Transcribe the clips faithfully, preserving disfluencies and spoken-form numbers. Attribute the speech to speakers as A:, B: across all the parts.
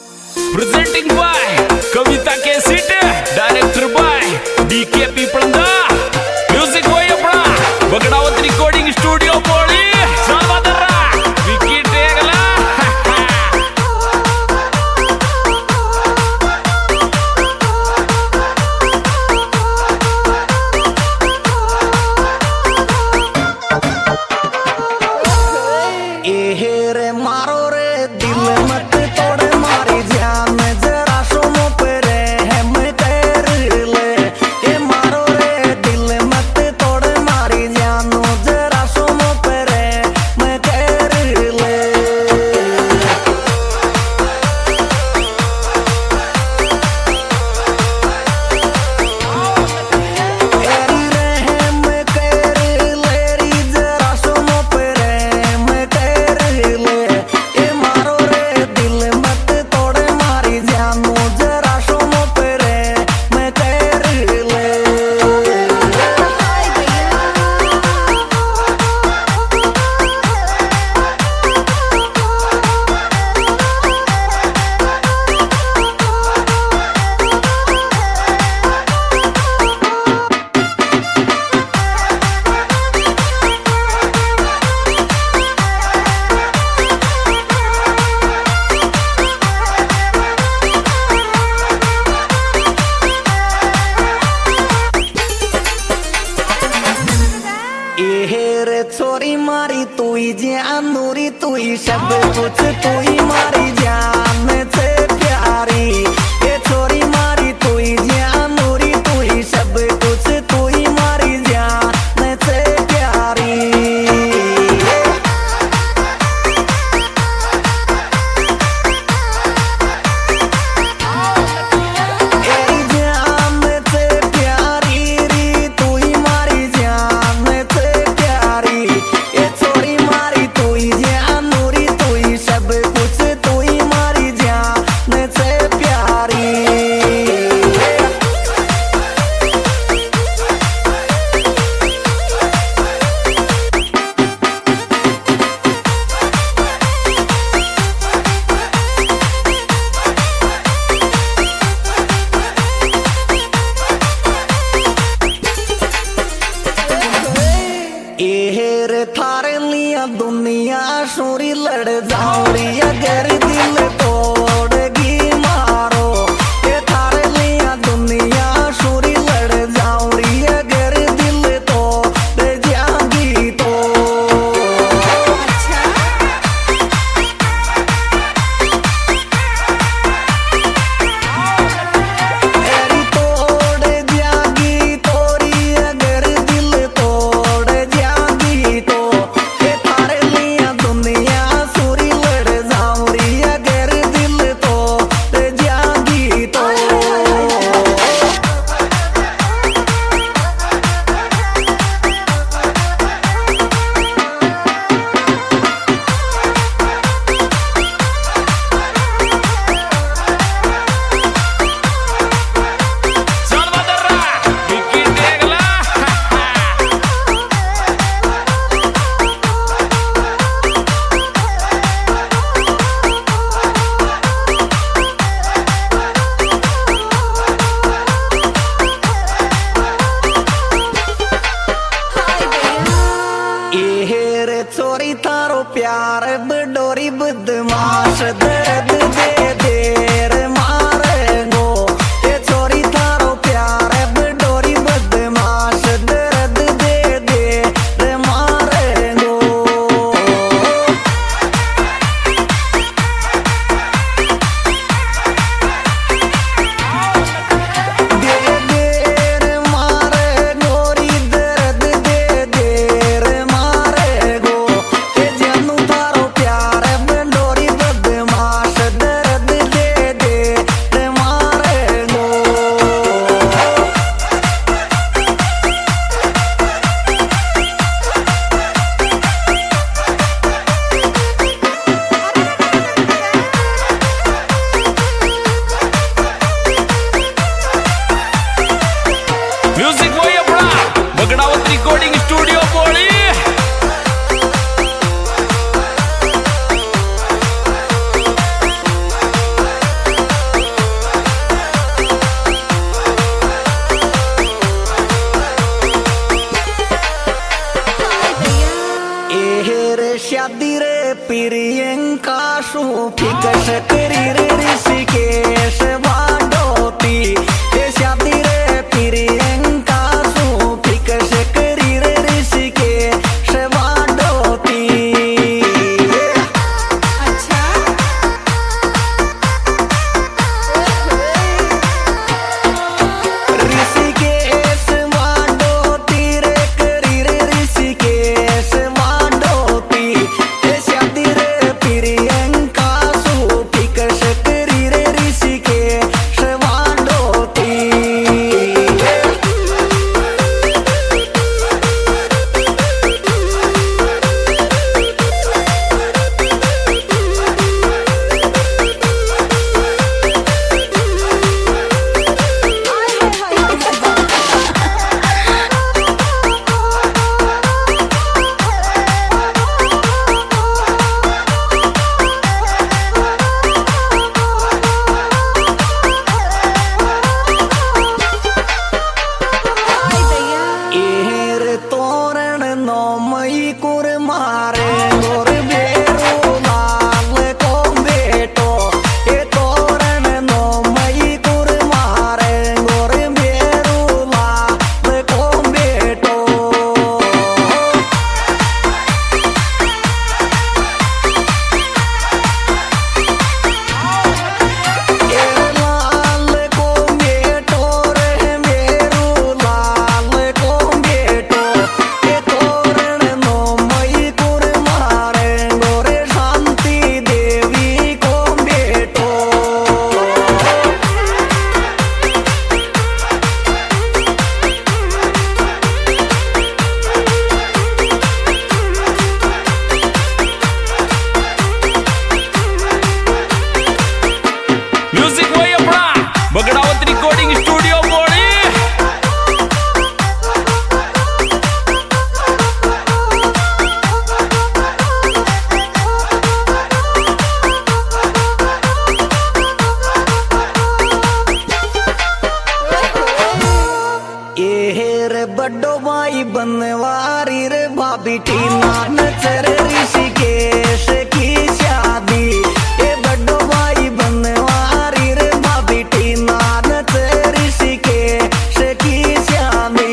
A: Presenting by Kavita Kesite, Director by D K P Pranda, Music by Apna, Bagdawat Recording Studio Poli, Salvadara, Vicky Tegala.
B: एहेरे मारो रे दिल मत तोड़े मारी जान जरा सुनो पेरे है मैं तेर ले ए मारो रे दिल मत तोड़े मारी जानो जरा सुनो पेरे मैं तेर ले एरी रे है मैं तेर ले री जरा सुनो पेरे मैं तेर ले ए मारो रे दिल मत तोड़े मारी जानो जरा सुनो पेरे मैं तेर ले एहेरे छोरी मारी तू ही जान नूरी तू ही सब कुछ तू ही मारी जान से प्यारी ये छोरी मारी तू ही जान नूरी तू ही सब कुछ तू ही मारी जान से प्यारी ए जान से प्यारी री तू ही मारी जान से प्यारी ये छोरी मारी तू ही जान नूरी तू ही सब कुछ ठीक से करी रे ऋषिकेश वाडोती ये शादी रे प्रियंका सू ठीक से करी रे ऋषिकेश वाडोती।
C: अच्छा
B: ऋषिकेश वाडोती रे करी रे ऋषिकेश वाडोती ये शादी रे प्रियंका सू ठीक से करी रे ऋषिकेश वाडोती। एहर तोरण नो मई कुर मारे गोर बेरो लाल को बेटो ए तोरण नो मई कुर मारे गोर बेरो लाल को बेटो। ए लाल को बेटो रे मेरो लाल को बेटो ए तोरण नो मई कुर मारे गोरे शांति देवी को बेटो।
A: म्युझिक वय अपना बगडावत रिकॉर्डिंग स्टुडिओ मोळी।
B: एहर बड्डो भाई बनवारी रे भाभी टीना नचर ऋषिकेश की शादी ए बड्डो भाई बनवारी रे भाभी टीना नचर ऋषिकेश की शादी।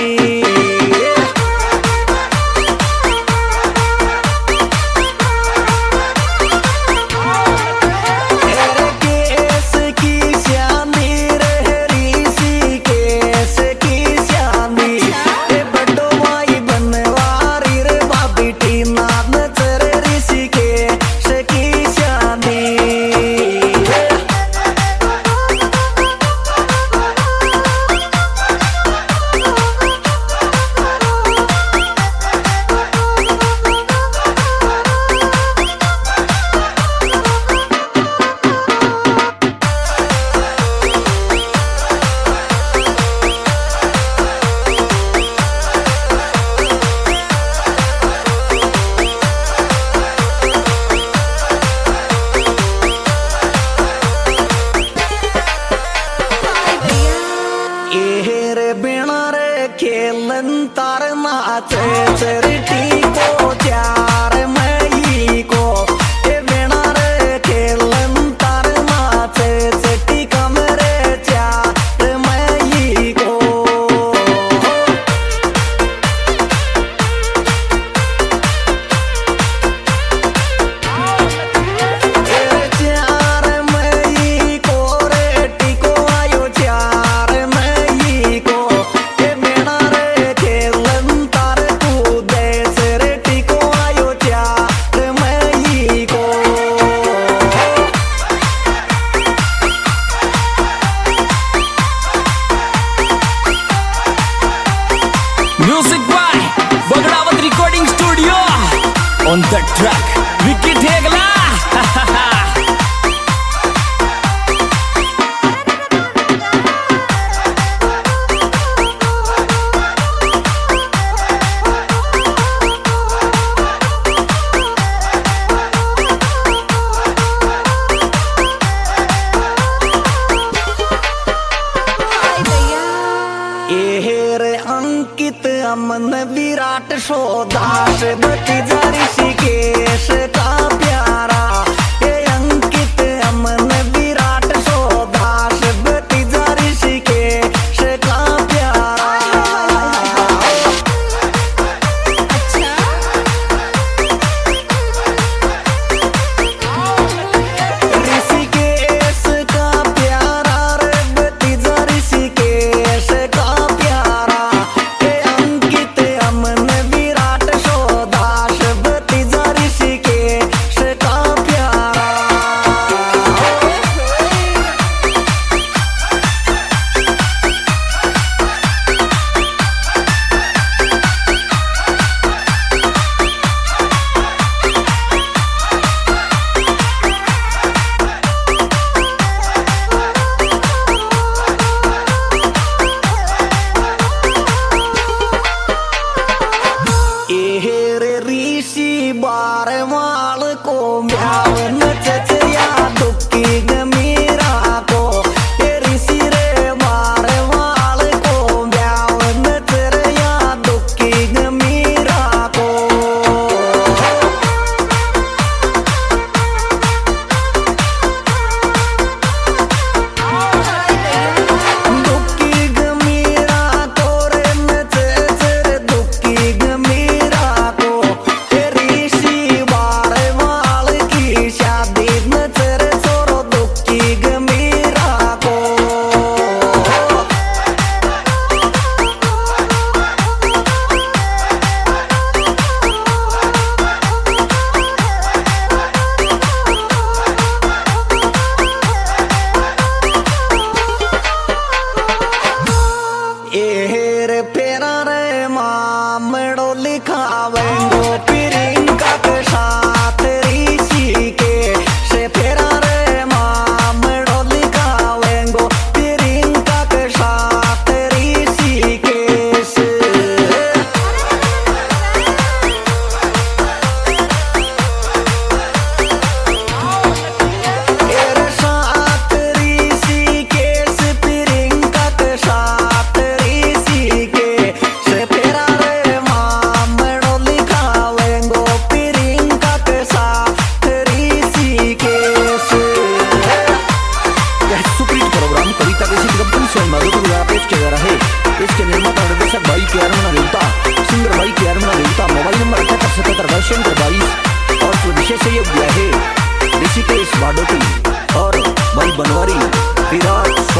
B: केस की शादी रे ऋषिकेश की शादी ए बड्डो भाई बनवारी रे भाभी टीना नचर ऋषिकेश की शादी। एहर बिना रे खेलन तार नाचे चरटी को चार मई को ए बिना रे खेलन तार नाचे चटी कमरे चार मई को। ए चार मई को रे टिको आयो चार मई को ए बिना रे खेलन तार तू देश रे टिको आयो चार मई को।
A: Music by Bagdawat recording studio on the track Vicky Thegla.
B: एहर अंकित अमन विराट सोदास भतीजा ऋषिकेश का प्यारा ए अंक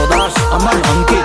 B: सुदास अमन अंकित